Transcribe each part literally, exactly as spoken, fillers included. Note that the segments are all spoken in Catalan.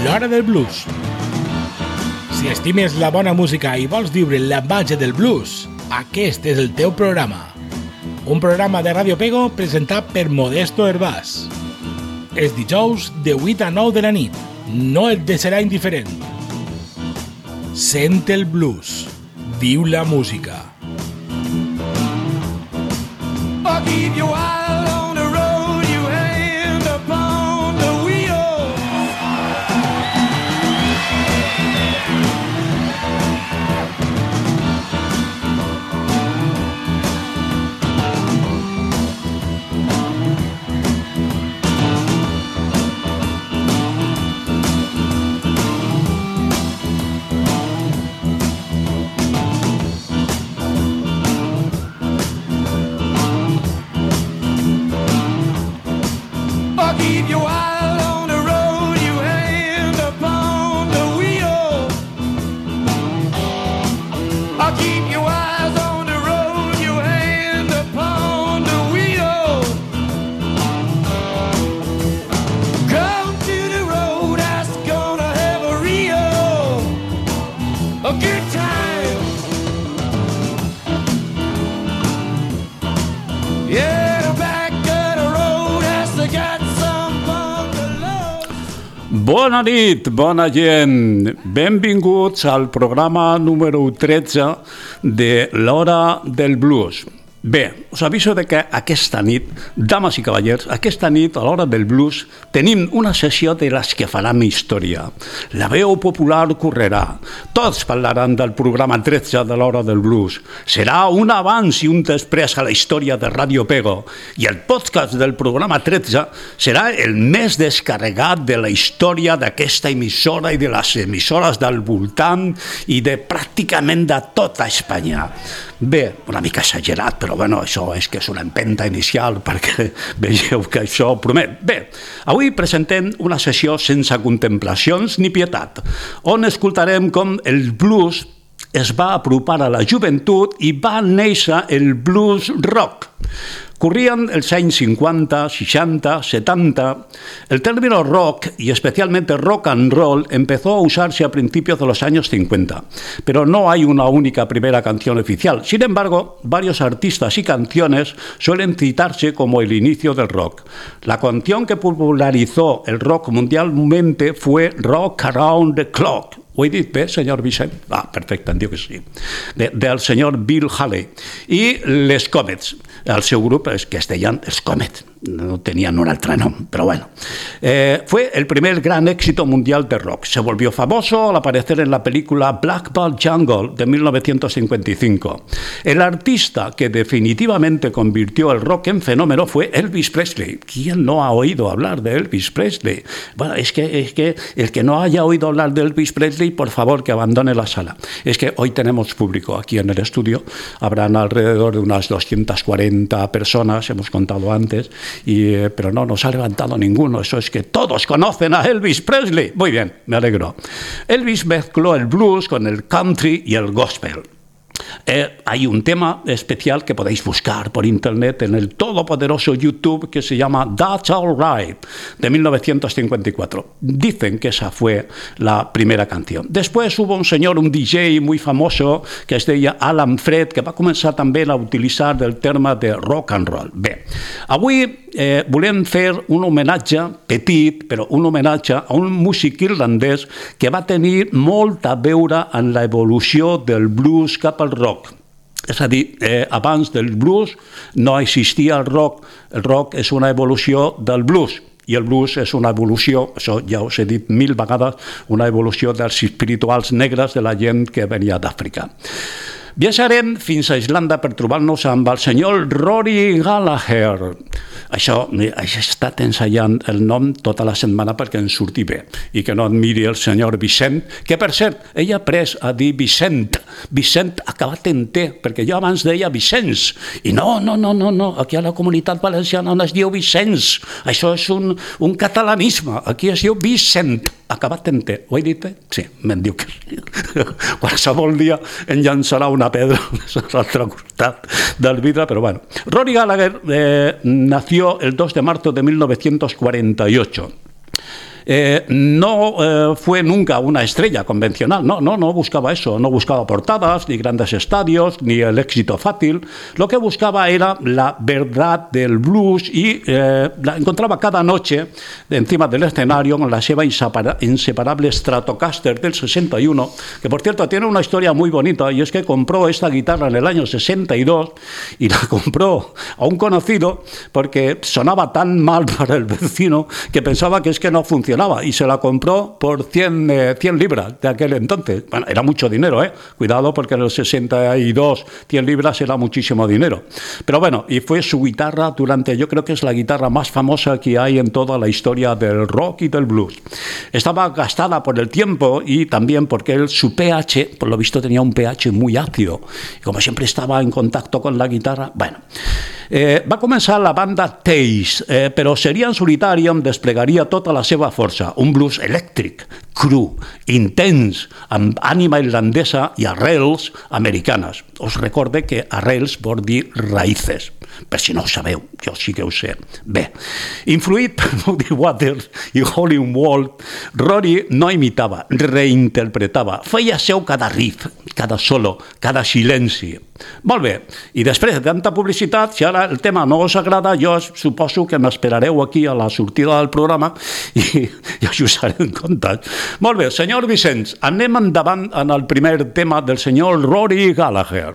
l'hora del blues. Si estimes la bona música i vols viure la màgia del blues, aquest és el teu programa. Un programa de Ràdio Pego presentat per Modesto Hervás. Els dijous de vuit a nou de la nit. No et deixarà indiferent. Sent el blues. Viu la música. I'll keep you wild on the road, you hand upon the wheel. Keep you wild on the road, you hand upon the wheel. I'll keep you wild on the road, you hand upon the wheel. Come to the road, that's gonna have a real, a good time. Yeah, the back of the road has to get. Bona nit, bona gent. Benvinguts al programa número tretze de l'Hora del Blues. Bé, us aviso de que aquesta nit, dames i cavallers, aquesta nit a l'Hora del Blues tenim una sessió de les que faran història. La veu popular correrà. Tots parlaran del programa tretze de l'Hora del Blues. Serà un abans i un després a la història de Ràdio Pego. I el podcast del programa tretze serà el més descarregat de la història d'aquesta emissora i de les emissores del voltant i de pràcticament de tota Espanya. Bé, una mica exagerat, però bueno, això és que és una empenta inicial perquè veieu que això promet. Bé, avui presentem una sessió sense contemplacions ni pietat, on escoltarem com el blues es va apropar a la joventut i va néixer el blues rock. Corrían els anys cincuenta, sesenta, setenta. El término rock, y especialmente rock and roll, empezó a usarse a principios de los años cincuenta, pero no hay una única primera canción oficial. Sin embargo, varios artistas y canciones suelen citarse como el inicio del rock. La canción que popularizó el rock mundialmente fue Rock Around the Clock. Ho he dit bé, senyor Vicent? Ah, perfecte, em diu que sí. De, del senyor Bill Haley. I les Comets. El seu grup és que es deien els Comets. No tenían un altre nom, pero bueno. Eh, fue el primer gran éxito mundial de rock. Se volvió famoso al aparecer en la película Black Ball Jungle de mil novecientos cincuenta y cinco. El artista que definitivamente convirtió el rock en fenómeno fue Elvis Presley. ¿Quién no ha oído hablar de Elvis Presley? Bueno, es que, es que el que no haya oído hablar de Elvis Presley, por favor, que abandone la sala. Es que hoy tenemos público aquí en el estudio. Habrán alrededor de unas doscientas cuarenta personas, hemos contado antes. Y, eh, pero no nos ha levantado ninguno. Eso es que todos conocen a Elvis Presley. Muy bien, me alegro. Elvis mezcló el blues con el country y el gospel. Eh, hay un tema especial que podéis buscar por internet en el todopoderoso YouTube que se llama That's All Right, de mil novecientos cincuenta y cuatro. Dicen que esa fue la primera canción. Después hubo un señor, un D J muy famoso, que es deia Alan Fred, que va començar també a utilitzar el terme de rock and roll. Bé, avui eh, volem fer un homenatge petit, però un homenatge a un músic irlandès que va tenir molt a veure en l'evolució del blues cap al rock. És a dir, eh, abans del blues no existia el rock. El rock és una evolució del blues. I el blues és una evolució, això ja us he dit mil vegades, una evolució dels espirituals negres de la gent que venia d'Àfrica. Viatjarem fins a Islanda per trobar-nos amb el senyor Rory Gallagher. Això, he estat ensaiant el nom tota la setmana perquè ens surti bé i que no admiri el senyor Vicent, que per cert, ell ha après a dir Vicent, Vicent acabat en T, perquè jo abans deia Vicenç, i no, no, no, no, no, aquí a la Comunitat Valenciana no es diu Vicenç, això és un, un catalanisme, aquí es diu Vicent, acabat en T. Ho he dit bé? Sí, me'n diu que sí. Qualsevol dia em llançarà una pedra a l'altre costat del vidre, però bueno. Rory Gallagher eh, nació el dos de marzo de mil novecientos cuarenta y ocho. Eh, no eh, fue nunca una estrella convencional, no, no, no buscaba eso, no buscaba portadas, ni grandes estadios, ni el éxito fácil. Lo que buscaba era la verdad del blues y eh, la encontraba cada noche de encima del escenario con la seva inseparable Stratocaster del sesenta y uno, que por cierto tiene una historia muy bonita, y es que compró esta guitarra en el año sesenta y dos y la compró a un conocido porque sonaba tan mal para el vecino que pensaba que es que no funcionaba, y se la compró por cien, eh, cien libras de aquel entonces. Bueno, era mucho dinero, ¿eh? Cuidado, porque en el sesenta y dos cien libras era muchísimo dinero. Pero bueno, y fue su guitarra durante, yo creo que es la guitarra más famosa que hay en toda la historia del rock y del blues. Estaba gastada por el tiempo y también porque él, su pH, por lo visto tenía un pH muy ácido, y como siempre estaba en contacto con la guitarra, bueno. Eh, va començar la banda Taste, eh, però seria en solitari on desplegaria tota la seva força, un blues elèctric, cru, intens, amb ànima irlandesa i arrels americanes. Us recorde que arrels vol dir raïces, per si no ho sabeu, jo sí que ho sé. Bé, influït per Muddy Waters i Howlin' Wolf, Rory no imitava, reinterpretava, feia seu cada riff, cada solo, cada silenci. Molt bé, i després de tanta publicitat, si ara el tema no us agrada, jo suposo que m'esperareu aquí a la sortida del programa i, i us usaré en compte. Molt bé, senyor Vicenç, anem endavant en el primer tema del senyor Rory Gallagher.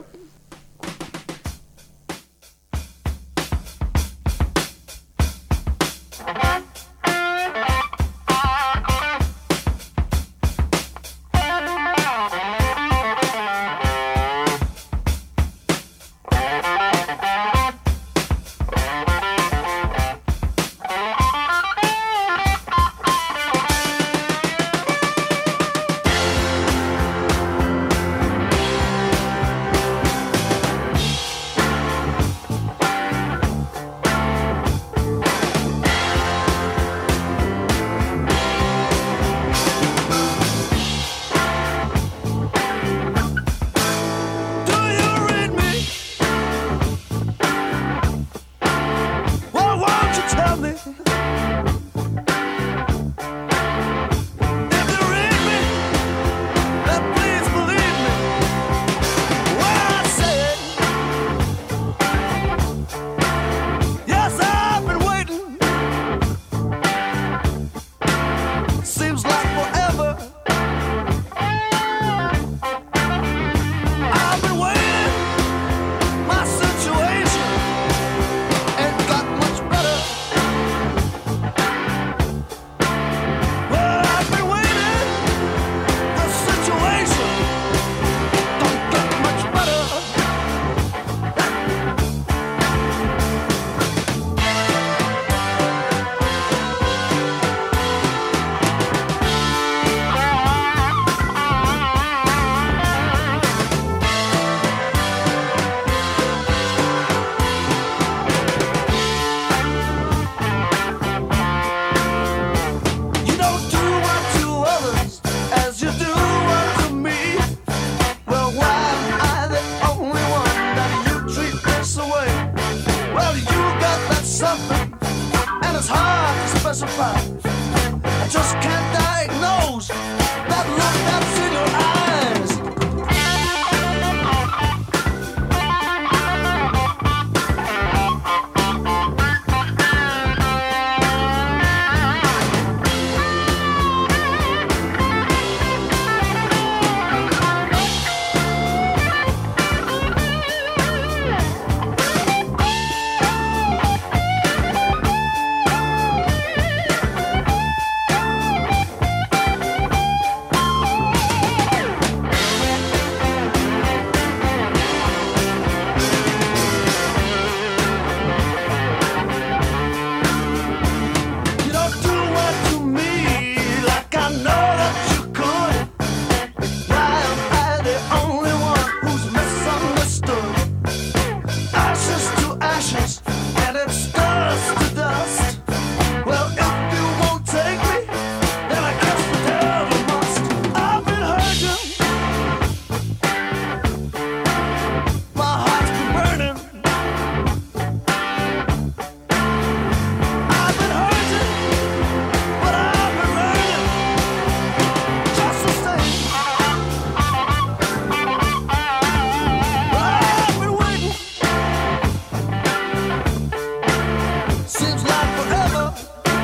seems like forever.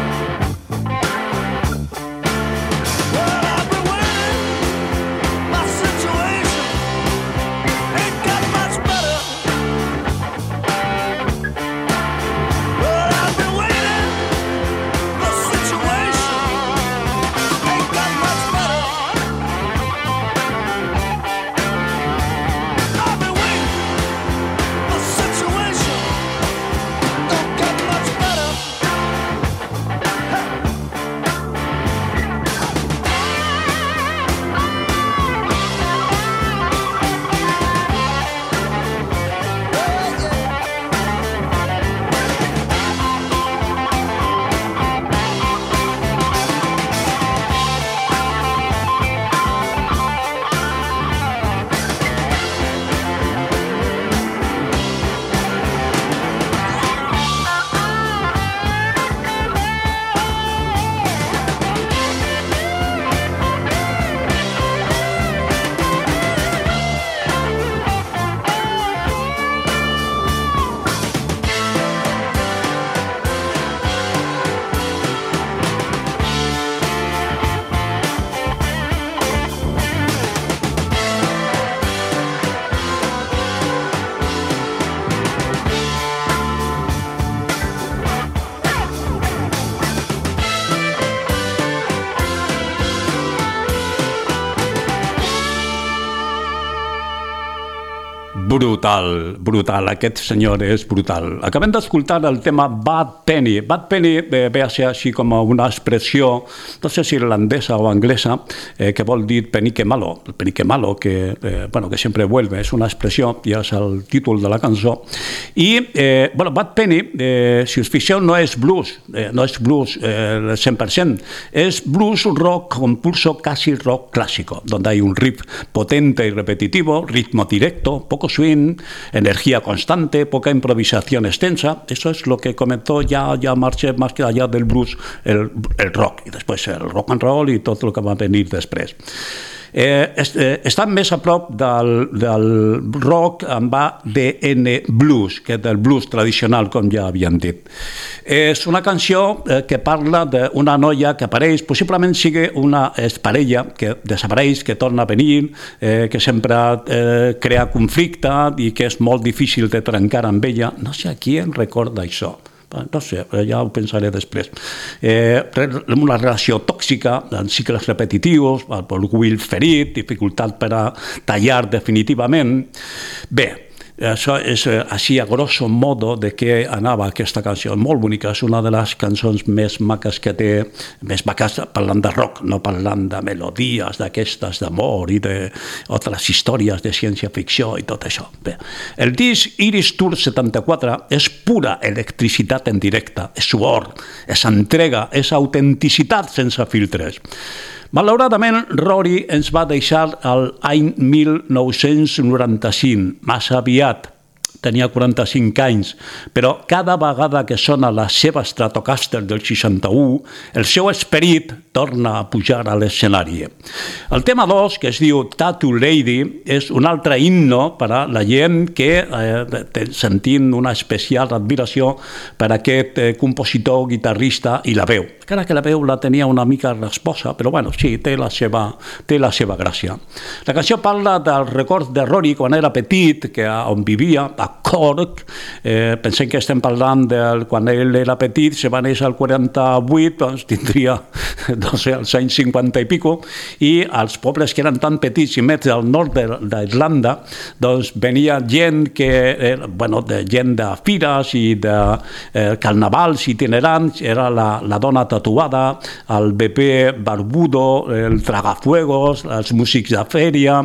Well, I've been waiting, my situation ain't got much better. Well, I've been waiting, the situation ain't got much better. I've been waiting, the situation don't get much better. Brutal, brutal, aquest senyor és brutal. Acabem d'escoltar el tema Bad Penny. Bad Penny eh, ve a ser així com una expressió, no sé si irlandesa o anglesa, eh, que vol dir penique malo, el penique malo que, eh, bueno, que sempre vuelve, és una expressió, ja és el títol de la cançó. I, eh, bueno, Bad Penny, eh, si us fixeu, no és blues, eh, no és blues eh, el cent per cent, és blues rock con pulso casi rock clásico, donde hay un riff potente y repetitivo, ritmo directo, poco swing, energía constante, poca improvisación extensa. Eso es lo que comentó ya, ya marché más que allá del blues, el, el rock, y después el rock and roll y todo lo que va a venir després. Eh, eh, estan més a prop del, del rock amb A D N blues, que del blues tradicional, com ja havíem dit. És una canció eh, que parla d'una noia que apareix, possiblement sigui una parella que desapareix, que torna a venir, eh, que sempre eh, crea conflicte i que és molt difícil de trencar amb ella. No sé a qui em recorda això. No sé, ja ho pensaré després. Eh, una relació tòxica, en cicles repetitius, orgull ferit, dificultat per a tallar definitivament. Bé, això és així a grosso modo de què anava aquesta canció. Molt bonica, és una de les cançons més maques que té, més maques parlant de rock, no parlant de melodies d'aquestes d'amor i d'altres històries de ciència-ficció i tot això. Bé, el disc Iris Tour setanta-quatre és pura electricitat en directe, és suor, és entrega, és autenticitat sense filtres. Malauradament, Rory ens va deixar l'any mil nou-cents noranta-cinc, massa aviat. Tenia quaranta-cinc anys, però cada vegada que sona la seva Stratocaster del seixanta-u, el seu esperit torna a pujar a l'escenari. El tema dos, que es diu Tattoo Lady, és un altre himno per a la gent que eh, sentint una especial admiració per aquest eh, compositor, guitarrista i la veu. Encara que la veu la tenia una mica resposa, però bueno, sí, té la seva, té la seva gràcia. La canció parla del record de Rory quan era petit, que on vivia, a Cork. Eh, pensem que estem parlant de quan ell era petit, se va néixer al quaranta-vuit, doncs tindria, no sé, als anys cinquanta i pico, i als pobles que eren tan petits i més al nord d'Irlanda, doncs venia gent que, eh, bueno, de gent de fires i de eh, carnavals itinerants, era la, la dona tatuada, el bebé barbudo, el tragafuegos, els músics de fèria.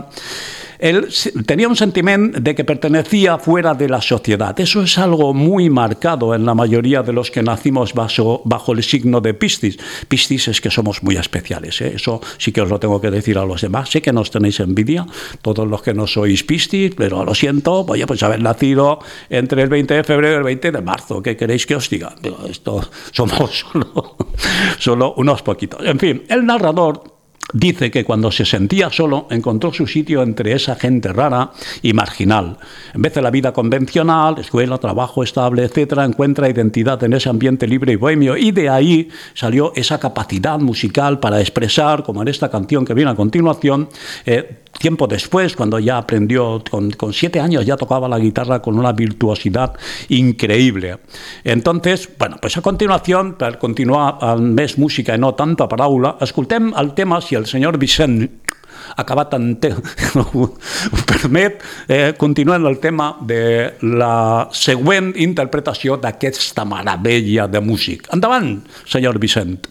Él tenía un sentimiento de que pertenecía fuera de la sociedad. Eso es algo muy marcado en la mayoría de los que nacimos bajo, bajo el signo de Piscis. Piscis es que somos muy especiales, ¿eh? Eso sí que os lo tengo que decir a los demás. Sé que nos tenéis envidia, todos los que no sois Piscis, pero lo siento, voy a pues haber nacido entre el veinte de febrero y el veinte de marzo. ¿Qué queréis que os diga? Esto somos solo, solo unos poquitos. En fin, el narrador Dice que cuando se sentía solo encontró su sitio entre esa gente rara y marginal. En vez de la vida convencional, escuela, trabajo estable, etcétera, encuentra identidad en ese ambiente libre y bohemio, y de ahí salió esa capacidad musical para expresar, como en esta canción que viene a continuación. eh, Tiempo después, cuando ya aprendió, con, con siete años ya tocaba la guitarra con una virtuosidad increïble. Entonces, bueno, pues a continuación, per continuar amb més música i no tanta paraula, escoltem el tema, si el senyor Vicent acabat en te... ho permet, eh, continuem el tema de la següent interpretació d'aquesta meravella de músic. Endavant, senyor Vicent.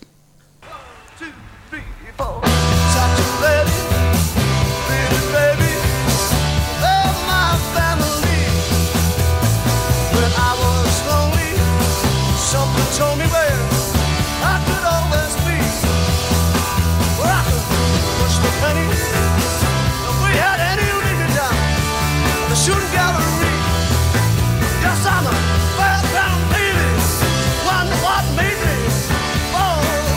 Yes, I'm a fairground baby. Wonder what made me fall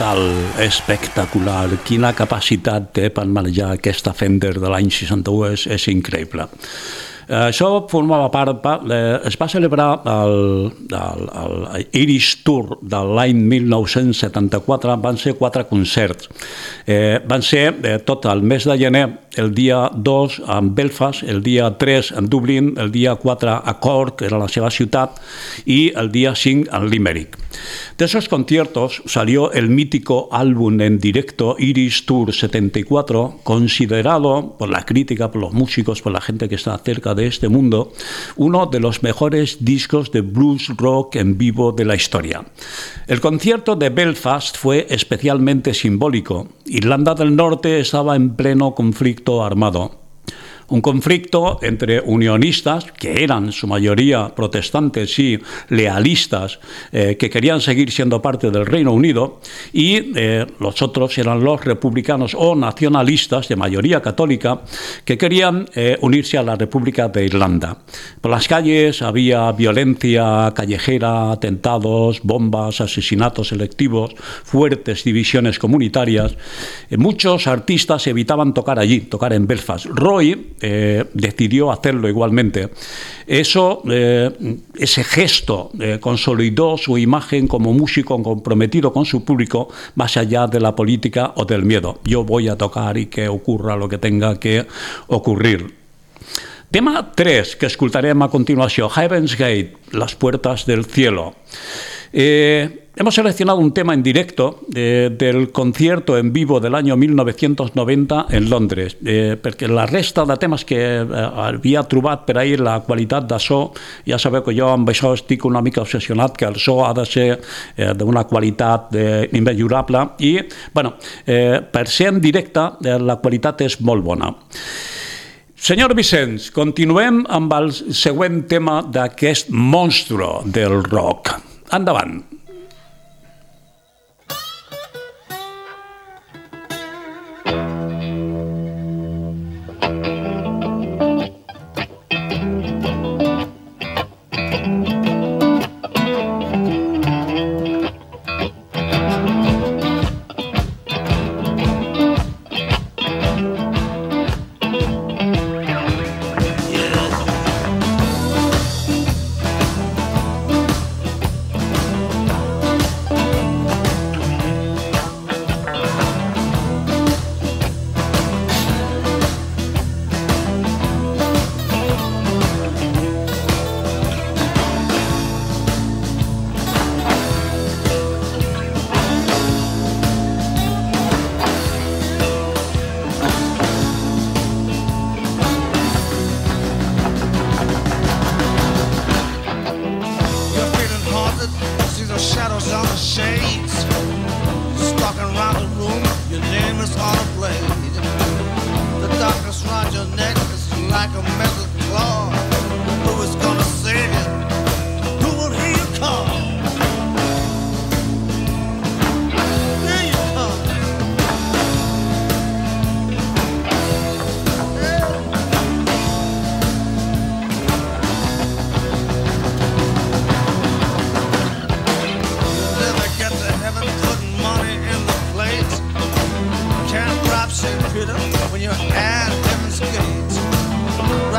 instrumental espectacular. Quina capacitat té per manejar aquesta Fender de l'any seixanta-u, és, és increïble. Això formava part, es va celebrar el, el, el Irish Tour de l'any mil nou-cents setanta-quatre, van ser quatre concerts. Eh, van ser eh, tot el mes de gener, el dia dos en Belfast, el dia tres en Dublín, el dia quatre a Cork, que era la seva ciutat, y el día cinco en Limerick. De esos conciertos salió el mítico álbum en directo Irish Tour setenta y cuatro, considerado por la crítica, por los músicos, por la gente que está cerca de este mundo, uno de los mejores discos de blues rock en vivo de la historia. El concierto de Belfast fue especialmente simbólico. Irlanda del Norte estaba en pleno conflicto armado. Un conflicto entre unionistas, que eran en su mayoría protestantes y lealistas, eh, que querían seguir siendo parte del Reino Unido, y eh, los otros eran los republicanos o nacionalistas, de mayoría católica, que querían eh, unirse a la República de Irlanda. Por las calles había violencia callejera, atentados, bombas, asesinatos selectivos, fuertes divisiones comunitarias. Eh, muchos artistas evitaban tocar allí, tocar en Belfast. Roy Eh, decidió hacerlo igualmente. Eso, eh, ese gesto eh, consolidó su imagen como músico comprometido con su público más allá de la política o del miedo. Yo voy a tocar y que ocurra lo que tenga que ocurrir. Tema tres, que escoltarem a continuació, Heaven's Gate, las puertas del cielo. Eh, hemos seleccionado un tema en directo eh, del concierto en vivo del año mil novecientos noventa en Londres, eh, perquè la resta de temes que eh, havia trobat per ahir, la qualitat de so, ja sabeu que jo amb això estic una mica obsessionat, que el so ha de ser eh, d'una qualitat eh, immejorable i, bueno, eh, per ser en directe eh, la qualitat és molt bona. Senyor Vicenç, continuem amb el següent tema d'aquest monstru del rock. Endavant. When you're at Heaven's Gate,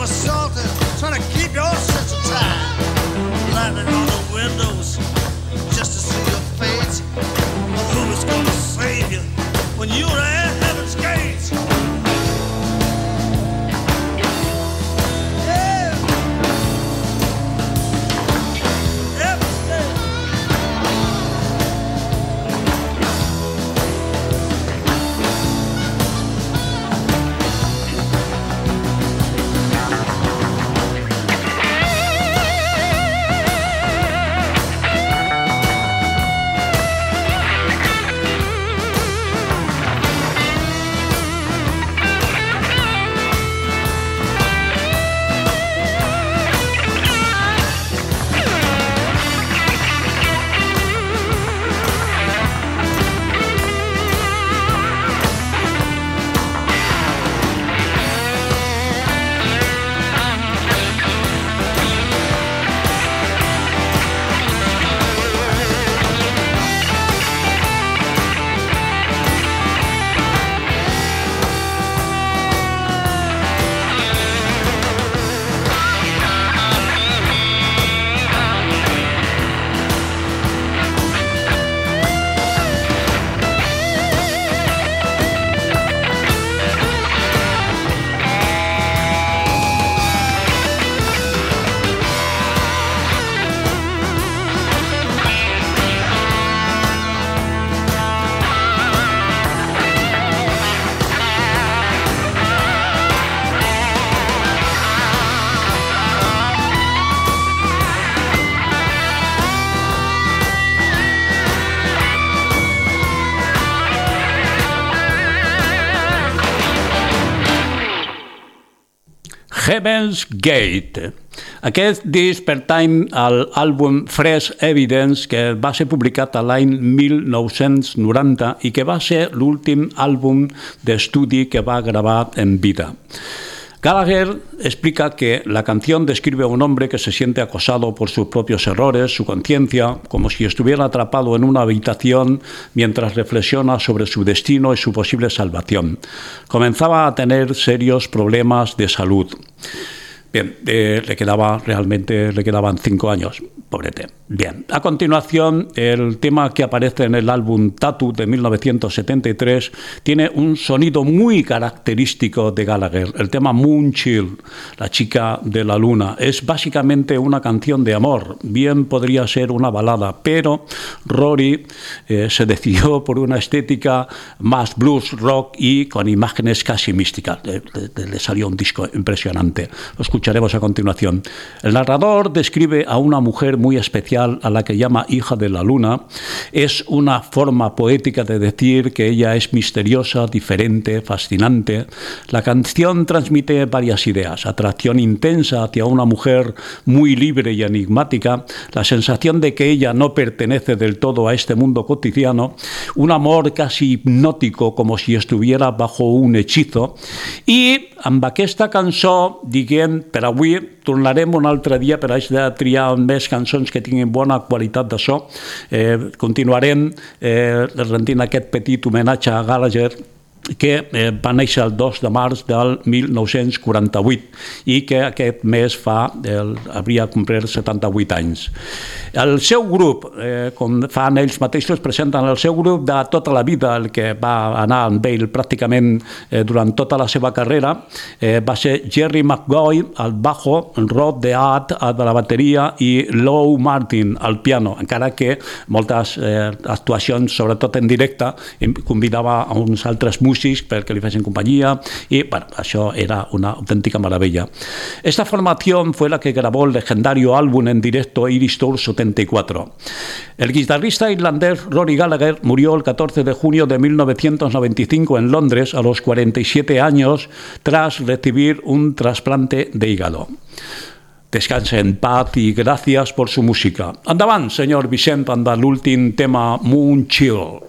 assaulted, trying to keep your sense of time. Lightning on the windows, just to see your face. Who is gonna save you when you're at heaven's gates? Heaven's Gate. Aquest disc pertany a l'àlbum Fresh Evidence, que va ser publicat a l'any mil nou-cents noranta i que va ser l'últim àlbum d'estudi que va gravar en vida. Gallagher explica que la canción describe a un hombre que se siente acosado por sus propios errores, su conciencia, como si estuviera atrapado en una habitación mientras reflexiona sobre su destino y su posible salvación. Comenzaba a tener serios problemas de salud. Bien, eh, le quedaba realmente le quedaban cinco años, pobrete. Bien, a continuación, el tema que aparece en el álbum Tattoo de mil novecientos setenta y tres tiene un sonido muy característico de Gallagher. El tema Moon Chill, la chica de la luna, es básicamente una canción de amor. Bien podría ser una balada, pero Rory eh, se decidió por una estética más blues rock y con imágenes casi místicas. Le, le, le salió un disco impresionante. Lo escucharemos a continuación. El narrador describe a una mujer muy especial a la que llama hija de la luna. Es una forma poética de decir que ella es misteriosa, diferente, fascinante. La canción transmite varias ideas: atracción intensa hacia una mujer muy libre y enigmática, la sensación de que ella no pertenece del todo a este mundo cotidiano, un amor casi hipnótico, como si estuviera bajo un hechizo. I amb aquesta cançó, diguem, per avui tornarem un altre dia per haver de triar més cançons que tinguin bona qualitat de so. Eh, continuarem eh, rendint aquest petit homenatge a Gallagher, que eh, va néixer el dos de març del mil nou-cents quaranta-vuit i que aquest mes fa, el, hauria complert setanta-vuit anys. El seu grup, eh, com fan ells mateixos, presenten el seu grup de tota la vida, el que va anar amb ell pràcticament eh, durant tota la seva carrera, eh, va ser Jerry McGoy al bajo, Rod DeAtt a la bateria i Lou Martin al piano, encara que moltes eh, actuacions, sobretot en directe, convidava a uns altres músics perquè li facen companyia y bueno, això era una auténtica maravilla. Esta formación fue la que grabó el legendario álbum en directo Irish Tour setenta y cuatro. El guitarrista irlandés Rory Gallagher murió el catorce de junio de mil novecientos noventa y cinco en Londres a los cuarenta y siete años tras recibir un trasplante de hígado. Descanse en paz y gracias por su música. Endavant, senyor Vicent, amb l'últim tema Moon Chill.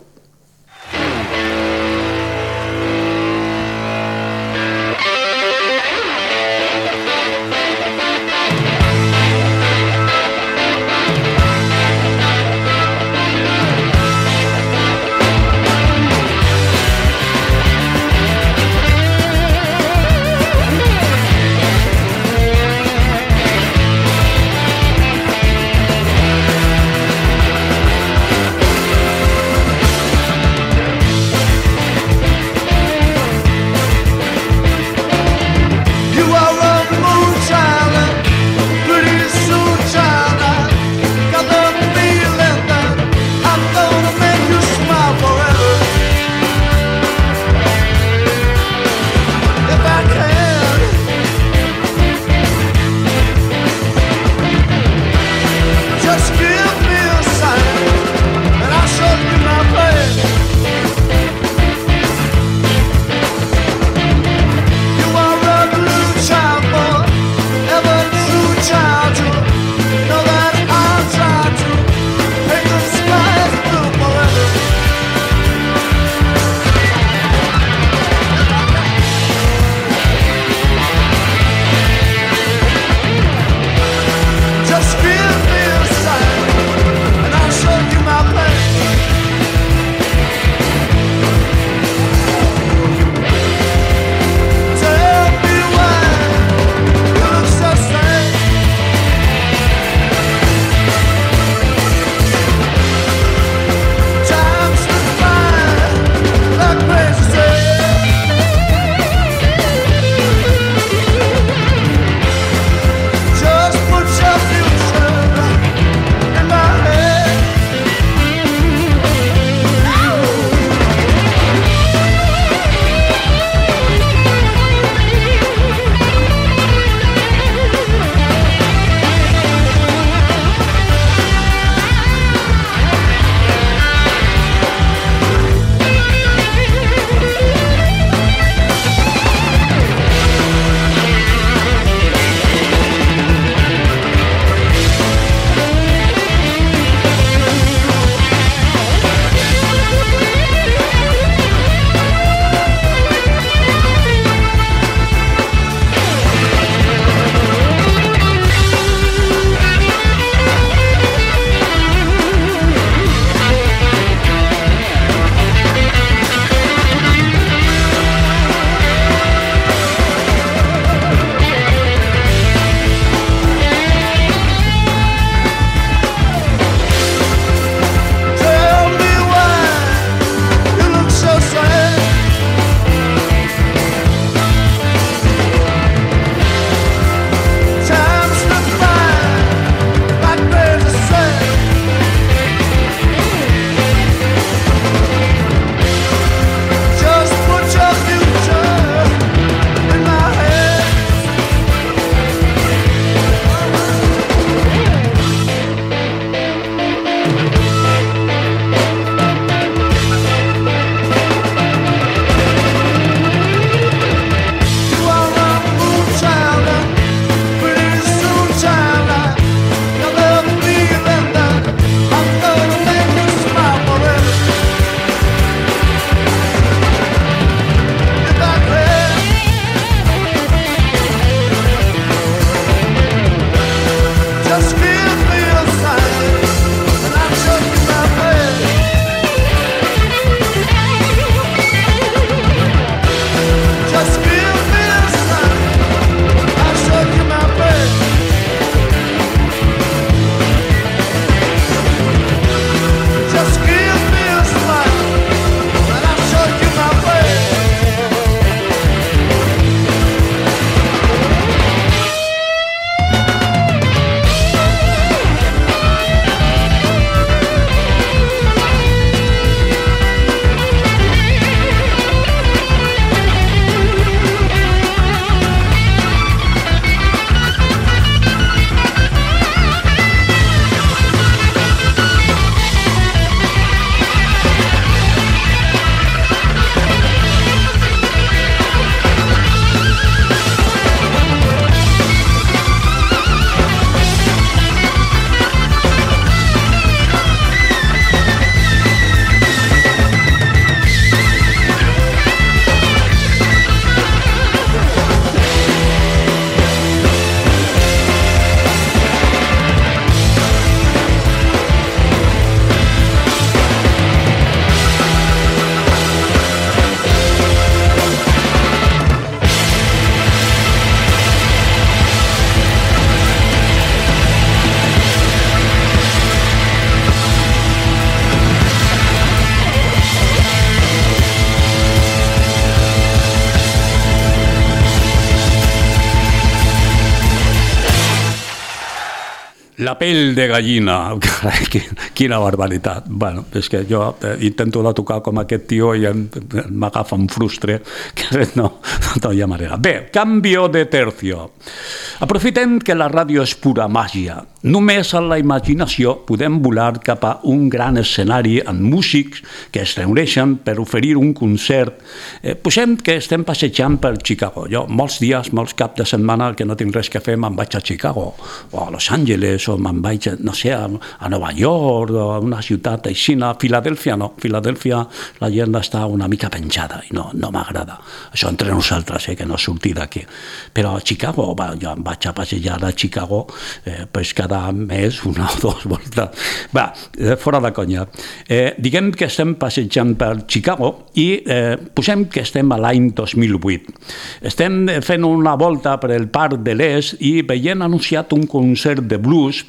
La pell de gallina, carai, quina barbaritat. Bueno, és que jo intento de tocar com aquest tio i m'agafa un frustre que no, no hi ha manera. Bé, canvio de tercio. Aprofitem que la ràdio és pura màgia. Només a la imaginació podem volar cap a un gran escenari amb músics que es reuneixen per oferir un concert. Eh, posem que estem passejant per Chicago. Jo molts dies, molts caps de setmana que no tinc res que fer, me'n vaig a Chicago o a Los Angeles o me'n vaig, no sé, a, a Nova York o a una ciutat així. A Filadèlfia no. A Filadèlfia la gent està una mica penjada i no, no m'agrada. Això entre nosaltres, eh, que no surti d'aquí. Però a Chicago, va, jo em vaig a passejar a Chicago eh, pues cada mes una o dues voltes. Va, eh, fora de conya. Eh, diguem que estem passejant per Chicago i eh, posem que estem a l'any dos mil vuit. Estem fent una volta per el Parc de l'Est i veient anunciat un concert de blues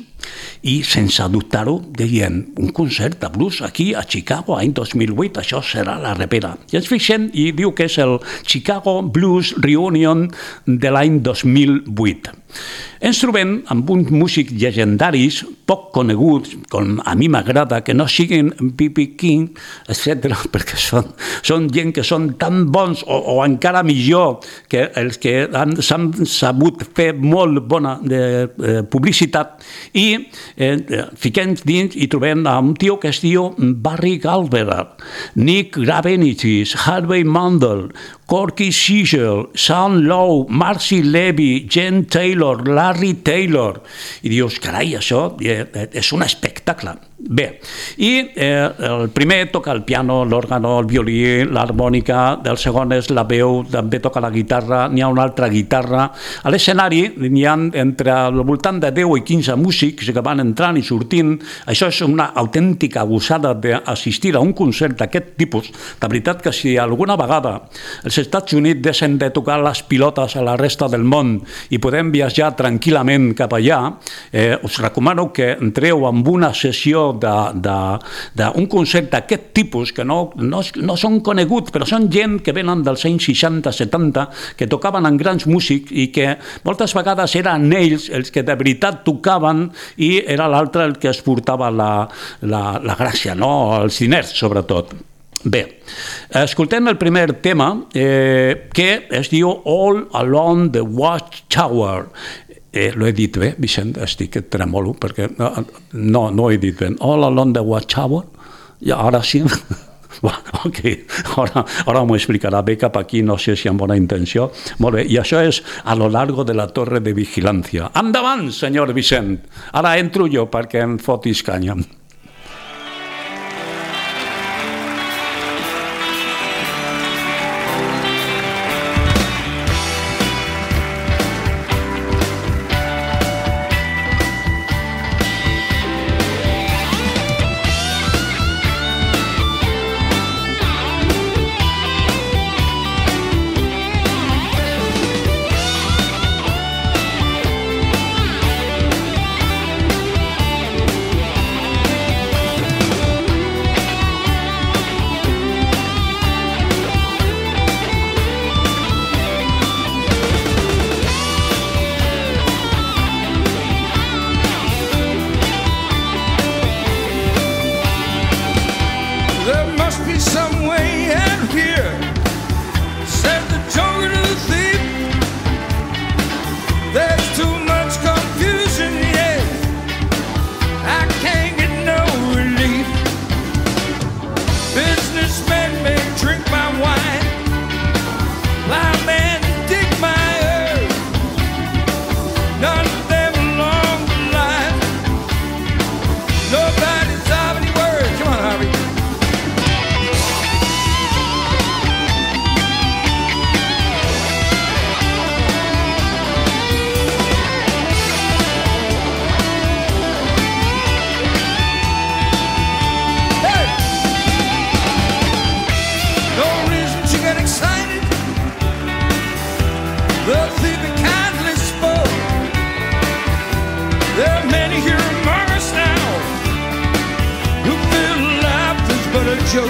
i sense dubtar-ho deien un concert de blues aquí a Chicago any dos mil vuit, això serà la repera. I ens fixem i diu que és el Chicago Blues Reunion de l'any dos mil vuit. Ens trobem amb uns músics llegendaris poc coneguts, com a mi m'agrada, que no siguin B B King, etcètera, perquè són, són gent que són tan bons o, o encara millor que els que s'han sabut fer molt bona de, eh, publicitat i eh, fiquem dins i trobem un tio que es diu Barry Galvera, Nick Gravenitis, Harvey Mandel, Corky Siegel, Sean Lowe, Marcy Levy, Jen Taylor, Larry Taylor. I dius, carai, això és un espectacle. Bé, i eh, el primer toca el piano, l'òrgano, el violí, l'harmònica, el segon és la veu, també toca la guitarra, n'hi ha una altra guitarra. A l'escenari n'hi ha entre al voltant de deu i quinze músics que van entrant i sortint. Això és una autèntica gosada d'assistir a un concert d'aquest tipus. De veritat que si alguna vegada els Estats Units deixen de tocar les pilotes a la resta del món i podem viatjar tranquil·lament cap allà, eh, us recomano que entreu en una sessió d'un concert d'aquest tipus que no, no, no són coneguts, però són gent que venen dels anys seixanta setanta, que tocaven amb grans músics i que moltes vegades eren ells els que de veritat tocaven i era l'altre el que es portava la, la, la gràcia, no? Els diners sobretot. Bé, escoltem el primer tema eh, que es diu All Along the Watchtower. Eh, lo he dit bé, Vicent, estic tremolo perquè no, no, no he dit bé. All Along the Watchtower? I ara sí. Bueno, ok, ara, ara m'ho explicarà bé cap aquí, no sé si amb bona intenció. Molt bé, i això és a lo largo de la torre de vigilància. Endavant, senyor Vicent. Ara entro jo perquè em fotis canya. Joke.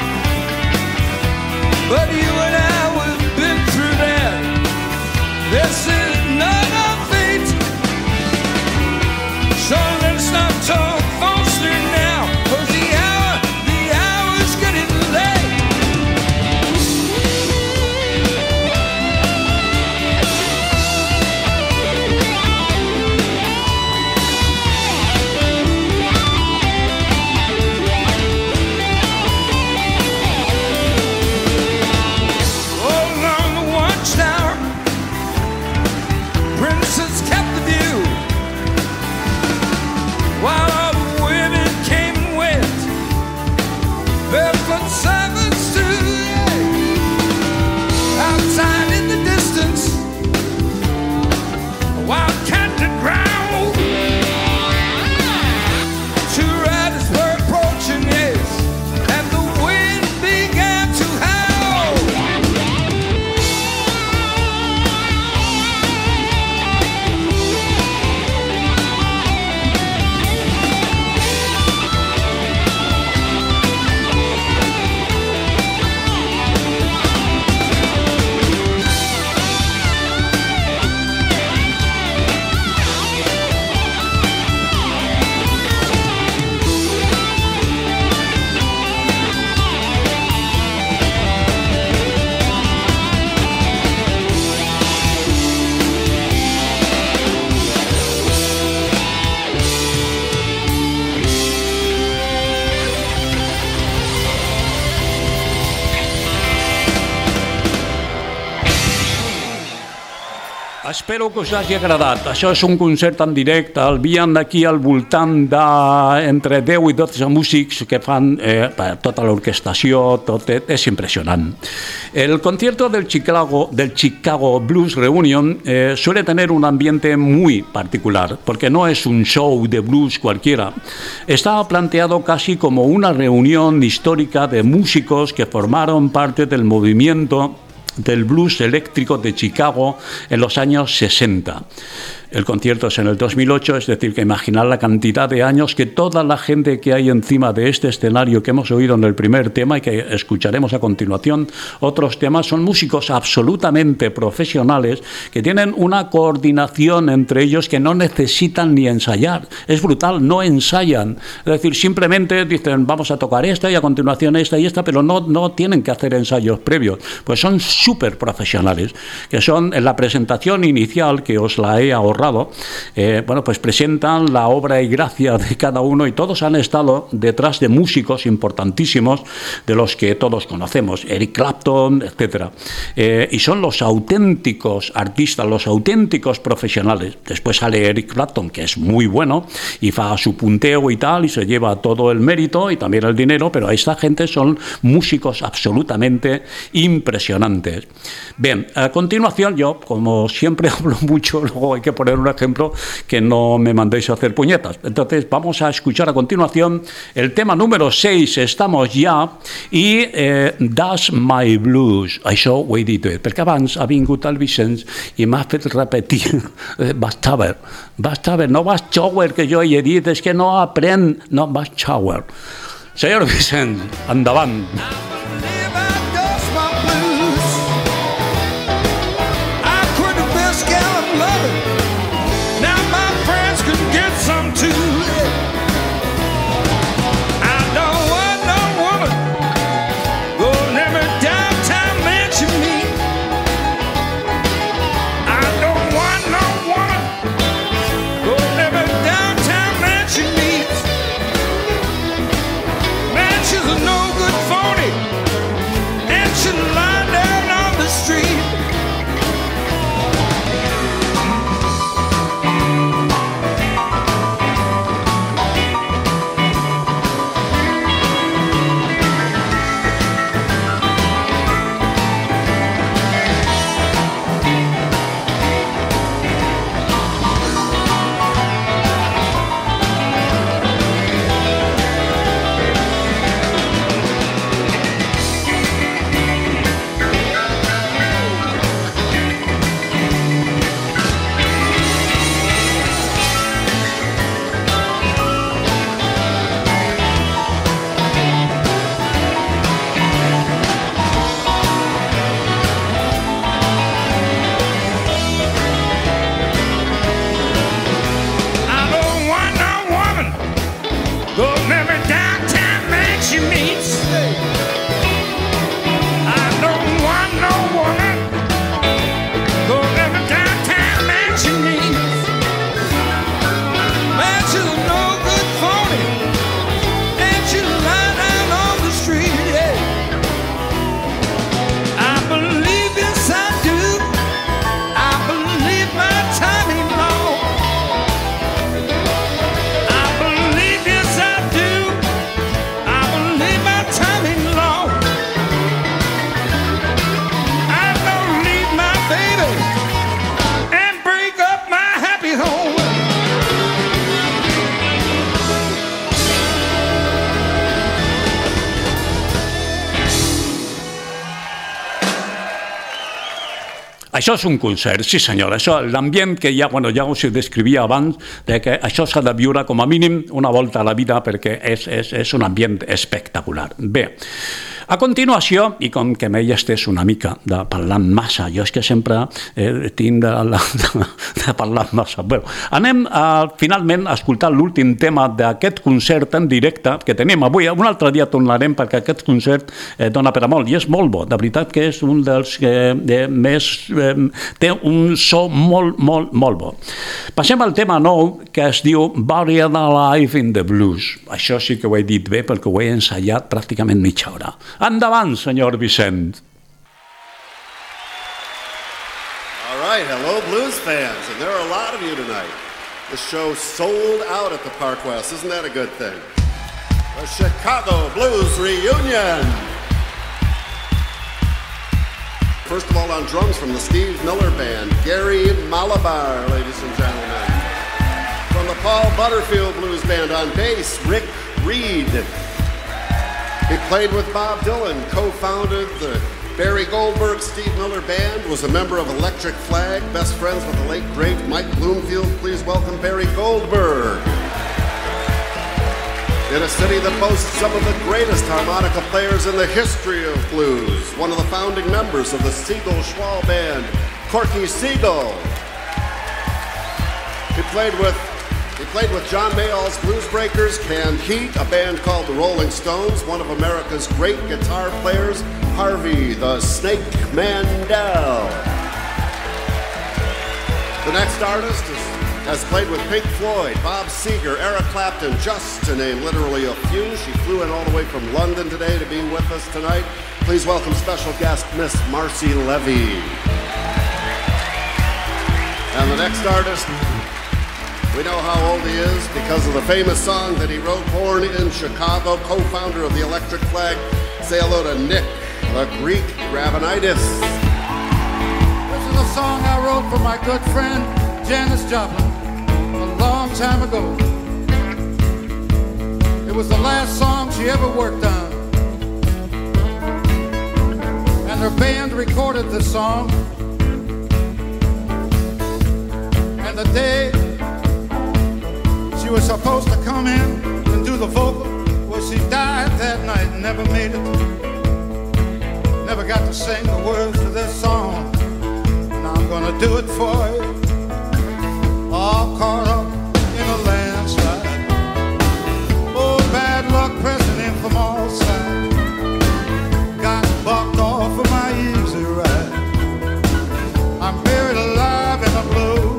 But you and I, we've been through that. This is not our fate. So dancers kept the view, while all the women came and went, barefoot servants too, yeah. Outside in the distance, a wildcat to growl. Two riders were approaching, yes, and the wind began to howl. Espero que us hagi agradat. Això és un concert en directe. El havien aquí al voltant d'entre deu i dotze músics que fan eh, tota l'orquestació, tot és impressionant. El concierto del Chicago, del Chicago Blues Reunion eh, suele tener un ambiente muy particular, porque no es un show de blues cualquiera. Está planteado casi como una reunión histórica de músicos que formaron parte del movimiento del blues eléctrico de Chicago en los años sesenta. El concierto es en el dos mil ocho, es decir, que imaginar la cantidad de años que toda la gente que hay encima de este escenario que hemos oído en el primer tema y que escucharemos a continuación, otros temas, son músicos absolutamente profesionales que tienen una coordinación entre ellos que no necesitan ni ensayar. Es brutal, no ensayan. Es decir, simplemente dicen, vamos a tocar esta y a continuación esta y esta, pero no, no tienen que hacer ensayos previos. Pues son súper profesionales, que son en la presentación inicial, que os la he ahorrado, Eh, bueno, pues presentan la obra y gracia de cada uno y todos han estado detrás de músicos importantísimos de los que todos conocemos, Eric Clapton, etcétera. Eh, y son los auténticos artistas, los auténticos profesionales. Después sale Eric Clapton, que es muy bueno y fa su punteo y tal y se lleva todo el mérito y también el dinero, pero esta gente son músicos absolutamente impresionantes. Bien, a continuación yo, como siempre hablo mucho, luego hay que poner un ejemplo que no me mandéis a hacer puñetas. Entonces vamos a escuchar a continuación el tema número seis, estamos ja, i eh, That's My Blues. Això ho he dit bé, perquè abans ha vingut el Vicenç i m'ha fet repetir Bastower, Bastower, no Bastower, que jo he dit, és que no aprèn, no Bastower. Senyor Vicenç, endavant. No good phony. això és un concert, sí senyor, això, l'ambient que ja, bueno, ja us descrivia abans, de que això s'ha de viure com a mínim una volta a la vida perquè és, és, és un ambient espectacular. Bé, a continuació, i com que m'he estès una mica de parlant massa, jo és que sempre eh, tinc de, de, de parlar massa. Bé, anem a, finalment a escoltar l'últim tema d'aquest concert en directe que tenim avui. Un altre dia tornarem perquè aquest concert eh, dona per a molt i és molt bo. De veritat que és un dels que eh, més... Eh, té un so molt, molt, molt bo. Passem al tema nou que es diu Buried Alive in the Blues. Això sí que ho he dit bé perquè ho he ensaiat pràcticament mitja hora. Endavant, senyor Vicent. All right, hello blues fans, and there are a lot of you tonight. The show sold out at the Park West, isn't that a good thing? The Chicago Blues Reunion. First of all, on drums from the Steve Miller Band, Gary Malabar, ladies and gentlemen. From the Paul Butterfield Blues Band on bass, Rick Reed. He played with Bob Dylan, co-founded the Barry Goldberg Steve Miller Band, was a member of Electric Flag, best friends with the late, great Mike Bloomfield. Please welcome Barry Goldberg. In a city that boasts some of the greatest harmonica players in the history of blues, one of the founding members of the Siegel Schwall Band, Corky Siegel. He played with He played with John Mayall's Blues Breakers, Canned Heat, a band called the Rolling Stones, one of America's great guitar players, Harvey the Snake Mandel. The next artist is, has played with Pink Floyd, Bob Seger, Eric Clapton, just to name literally a few. She flew in all the way from London today to be with us tonight. Please welcome special guest, Miss Marcy Levy. And the next artist, we know how old he is because of the famous song that he wrote, Born in Chicago, co-founder of the Electric Flag. Say hello to Nick, the Greek Gravenitis. This is a song I wrote for my good friend, Janis Joplin, a long time ago. It was the last song she ever worked on. And her band recorded this song. And the day she was supposed to come in and do the vocal, well, she died that night and never made it. Never got to sing the words to this song. Now I'm gonna do it for you. All caught up in a landslide. Oh, bad luck pressing in from all sides. Got bucked off of my easy ride. I'm buried alive in the blue.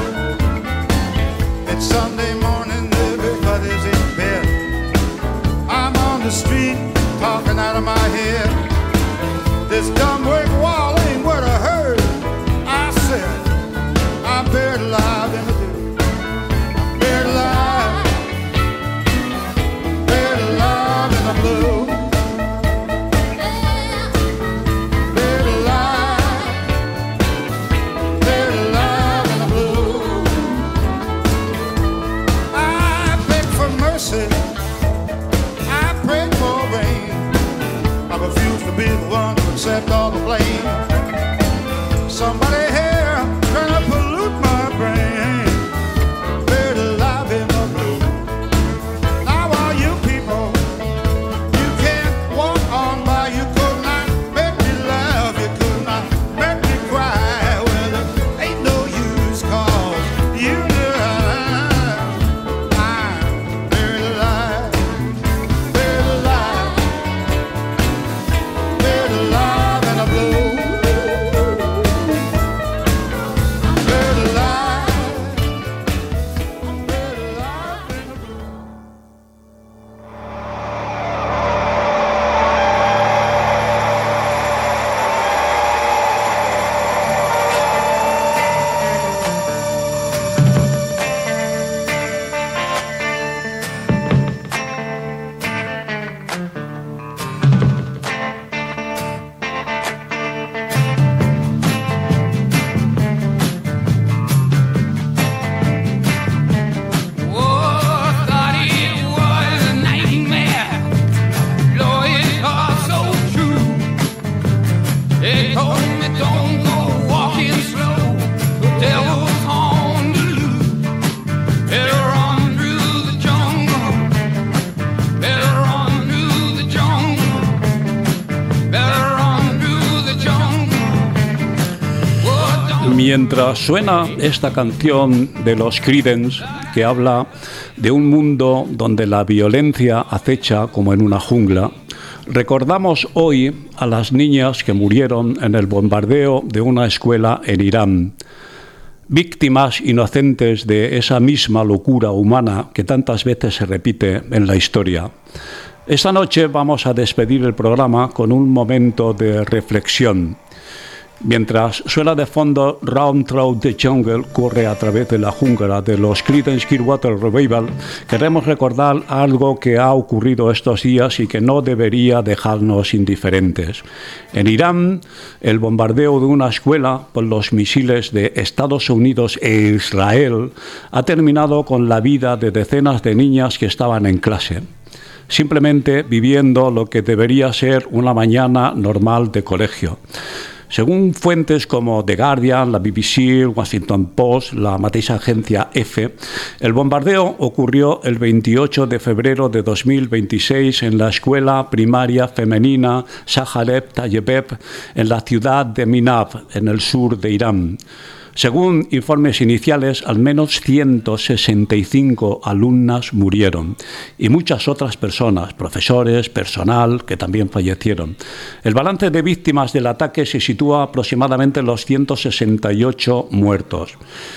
It's Sunday morning, everybody's in bed. I'm on the street, talking out of my head. This dumb brick wall ain't what I heard. I said, I'm buried alive in the blue. Buried alive, buried alive in the blue. Buried alive, buried alive in the blue. I beg for mercy, I pray for rain. I refuse to be the one to accept all the blame. Somebody here trying to pollute my brain. Buried alive in the blue. Now all you people, you can't walk on by. You could not make me laugh. You could not make me cry. Well, it ain't no use, cause you know I'm buried alive. Buried alive. Buried alive in the blue. Mientras suena esta canción de los Creedence, que habla de un mundo donde la violencia acecha como en una jungla, recordamos hoy a las niñas que murieron en el bombardeo de una escuela en Irán, víctimas inocentes de esa misma locura humana que tantas veces se repite en la historia. Esta noche vamos a despedir el programa con un momento de reflexión. Mientras suena de fondo Round Through the Jungle, corre a través de la jungla de los Creedence Clearwater Revival, queremos recordar algo que ha ocurrido estos días y que no debería dejarnos indiferentes. En Irán, el bombardeo de una escuela por los misiles de Estados Unidos e Israel ha terminado con la vida de decenas de niñas que estaban en clase, simplemente viviendo lo que debería ser una mañana normal de colegio. Según fuentes como The Guardian, la B B C, Washington Post, la mateixa agencia EFE, el bombardeo ocurrió el veintiocho de febrero de dos mil veintiséis en la escuela primaria femenina Shajaleb Tayyebeb en la ciudad de Minab, en el sur de Irán. Según informes iniciales, al menos ciento sesenta y cinco alumnas murieron y muchas otras personas, profesores, personal, que también fallecieron. El balance de víctimas del ataque se sitúa aproximadamente en los ciento sesenta y ocho muertos.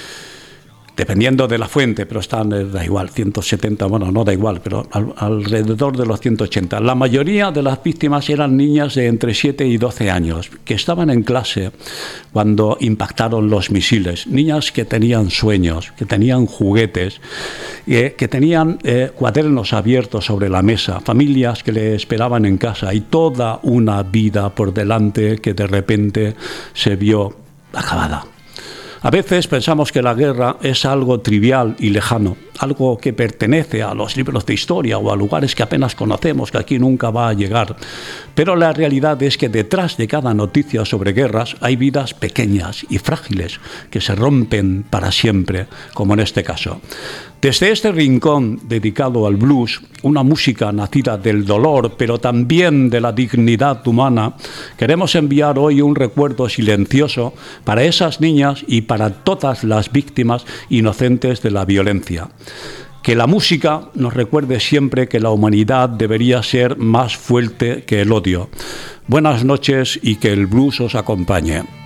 Dependiendo de la fuente, pero están, da igual, ciento setenta, bueno, no da igual, pero al, alrededor de los ciento ochenta. La mayoría de las víctimas eran niñas de entre siete y doce años, que estaban en clase cuando impactaron los misiles. Niñas que tenían sueños, que tenían juguetes, eh, que tenían eh, cuadernos abiertos sobre la mesa, familias que le esperaban en casa y toda una vida por delante que de repente se vio acabada. A veces pensamos que la guerra es algo trivial y lejano, algo que pertenece a los libros de historia o a lugares que apenas conocemos, que aquí nunca va a llegar. Pero la realidad es que detrás de cada noticia sobre guerras hay vidas pequeñas y frágiles que se rompen para siempre, como en este caso. Desde este rincón dedicado al blues, una música nacida del dolor, pero también de la dignidad humana, queremos enviar hoy un recuerdo silencioso para esas niñas y para todas las víctimas inocentes de la violencia. Que la música nos recuerde siempre que la humanidad debería ser más fuerte que el odio. Buenas noches y que el blues os acompañe.